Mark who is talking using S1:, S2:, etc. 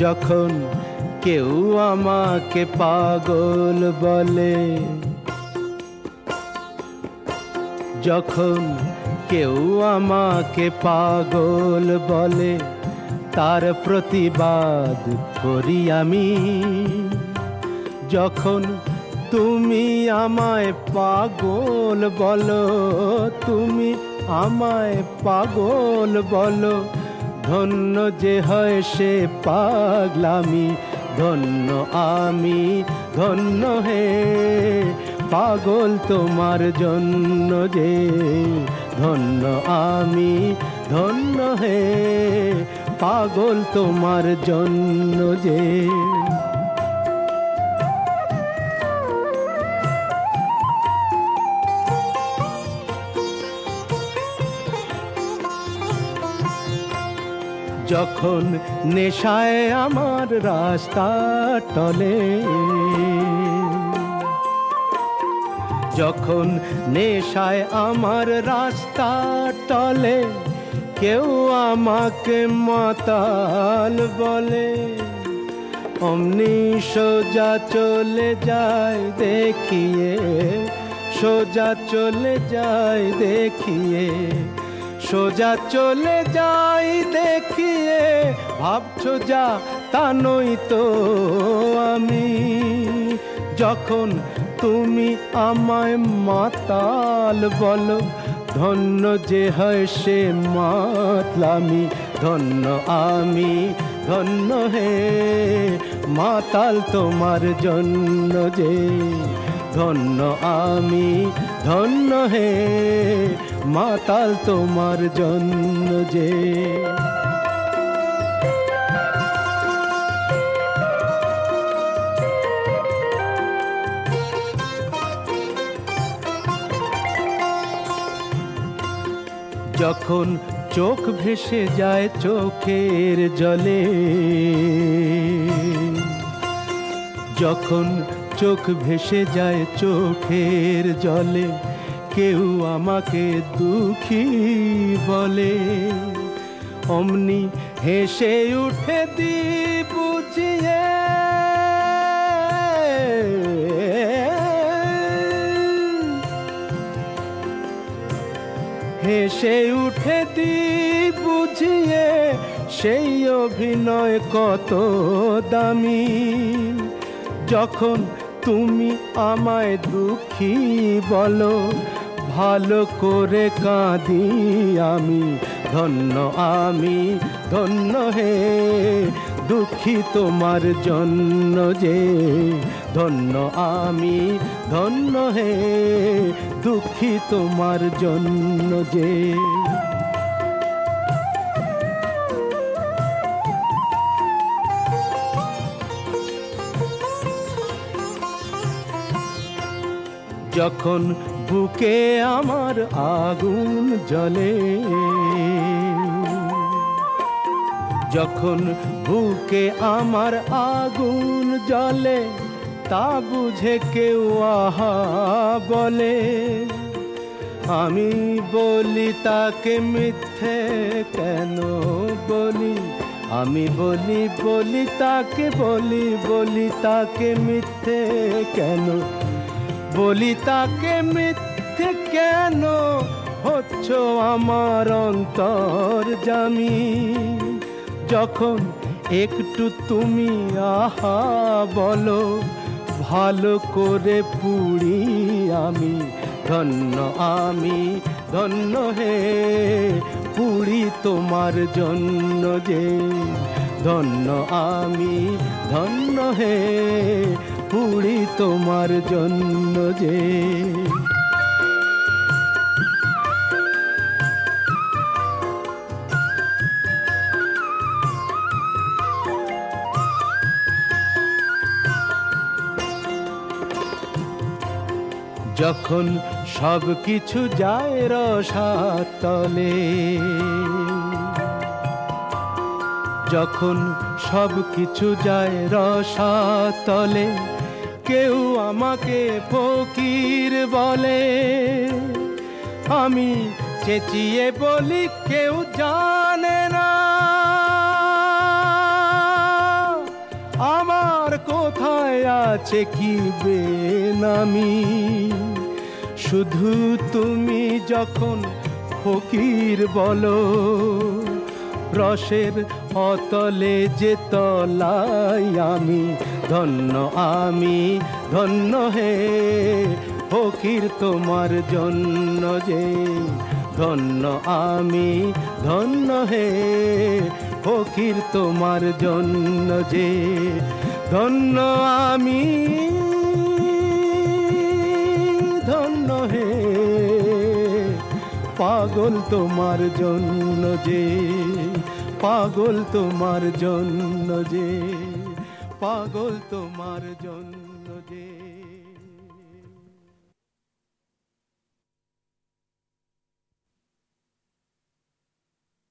S1: যখন কেউ আমাকে পাগল বলে, যখন কেউ আমাকে পাগল বলে, তার প্রতিবাদ করি আমি। যখন তুমি আমায় পাগল বলো, তুমি আমায় পাগল বলো, ধন্য যে হয় সে পাগলামি। ধন্য আমি, ধন্য হে পাগল তোমার জন্য যে। ধন্য আমি, ধন্য হে পাগল তোমার জন্য যে। যখন নেশায় আমার রাস্তা টলে, যখন নেশায় আমার রাস্তা টলে, কেউ আমাকে মাতাল বলে, অমনি সোজা চলে যায় দেখিয়ে, সোজা চলে যায় দেখিয়ে, সোজা চলে যাই দেখিয়ে। ভাবছো যা তা নই তো আমি। যখন তুমি আমায় মাতাল বলো, ধন্য যে হয় সে মাতলামি। ধন্য আমি, ধন্য হে মাতাল তোমার জন্য যে। ধন্য আমি, ধন্য হে মাতাল তোমার জন্য যে। যখন চোখ ভেসে যায় চোখের জলে, যখন চোখ ভেসে যায় চোখের জলে, কেউ আমাকে দুঃখী বলে, অমনি হেসে উঠে দি বুঝিয়ে। হেসে উঠে দি বুঝিয়ে, সেই অভিনয় কত দামি। যখন তুমি আমায় দুঃখী বলো, ভালো করে কাঁদি আমি। ধন্য আমি, ধন্য হে দুঃখী তোমার জন্য যে। ধন্য আমি, ধন্য হে দুঃখী তোমার জন্য যে। যখন বুকে আমার আগুন জ্বলে, যখন বুকে আমার আগুন জ্বলে, তা বুঝে কেউ আহা বলে, আমি বলি তাকে মিথ্যে কেন বলি। আমি বলি তাকে বলি তাকে মিথ্যে কেন বলি, তাকে মিথ্যে কেন হচ্ছ আমার অন্তর্যামী। যখন একটু তুমি আহা বলো, ভালো করে পুড়ি আমি। ধন্য আমি, ধন্য হে পুড়ি তোমার জন্য যে। ধন্য আমি, ধন্য হে পুড়ি তোমার জন্য যে। যখন সব কিছু যায় রসাতলে, যখন সব কিছু যায় রসাতলে, কেউ আমাকে ফকির বলে, আমি চেঁচিয়ে বলি কেউ জানে না। তোমায় আছে কি বেনামি। শুধু তুমি যখন ফকির বলো, রসের অতলে যে তলাই আমি ধন্য, আমি ধন্য হে ফকির তোমার জন্য যে ধন্য, আমি ধন্য হে ফকির তোমার জন্য যে ধন্য, আমি ধন্য হে পাগল তোমার জন্য যে, পাগল তোমার জন্য যে, পাগল তোমার জন্য যে।